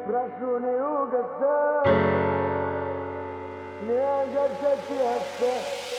Прошу, не угасай, не огорчай сердце.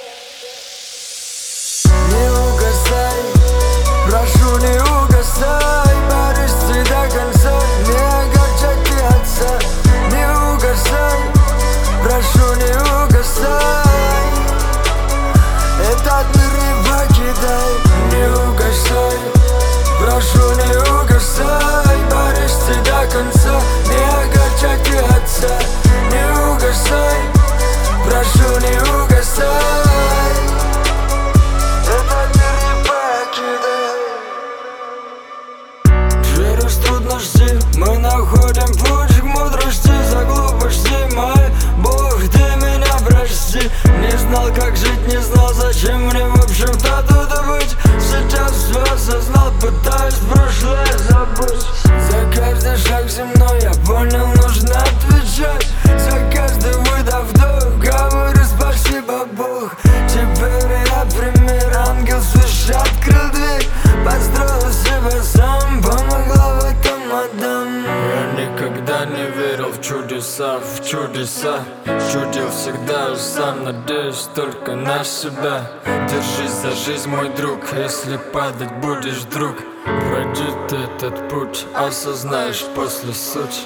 Не угасай, прошу, не угасай, борись до конца, не огорчай сердце. Не угасай, прошу, не угасай, этот мир не покидай. Не угасай, прошу, не угасай, борись до конца, не огорчай сердце. Не угасай, прошу, не угасай, этот мир не покидай. Через трудности мы находим путь к мудрости. За глупости мой Бог, ты меня прости. Не знал, как жить, не знал, зачем мне в общем-то тут быть. Сейчас все осознал, пытаюсь прошлое забыть. За каждый шаг земной я понял, нужно отвечать. За каждый выдох, вдох, говорю спасибо, Бог. Теперь я пример, ангел свыше открыл дверь. Построил себя сам, помогла в этом мадам. Я никогда не верил в чудеса, чудил всегда сам, надеюсь только на себя. Держись за жизнь, мой друг, если падать будешь, друг. Пройди ты этот путь, осознаешь после суть.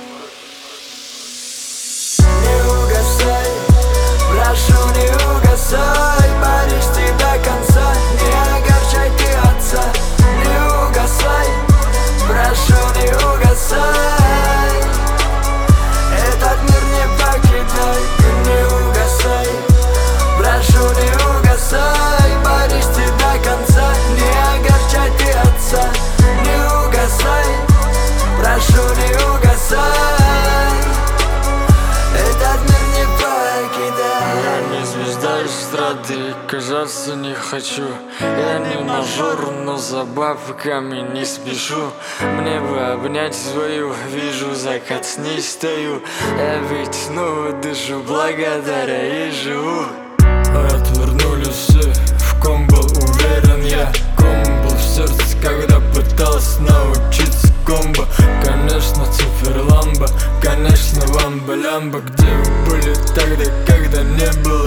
Не угасай, прошу, не угасай, борись ты до конца, не огорчай ты отца. Не угасай, прошу, не угасай, этот мир не покидай. Не угасай, прошу, не угасай, борись ты до конца, не огорчай ты отца. Не угасай, прошу, не угасай, этот мир не покидай. Я не звезда эстрады и казаться не хочу. Я не мажор, но за бабками не спешу. Мне бы обнять свою, вижу закат, с ней стою. Я ведь снова дышу, благодаря ей живу. Отвернулись все, в ком был уверен я. Ком был в сердце, когда пытался научиться комбо. Конечно, циферламба, конечно, ламба-лямба. Где вы были тогда, когда не было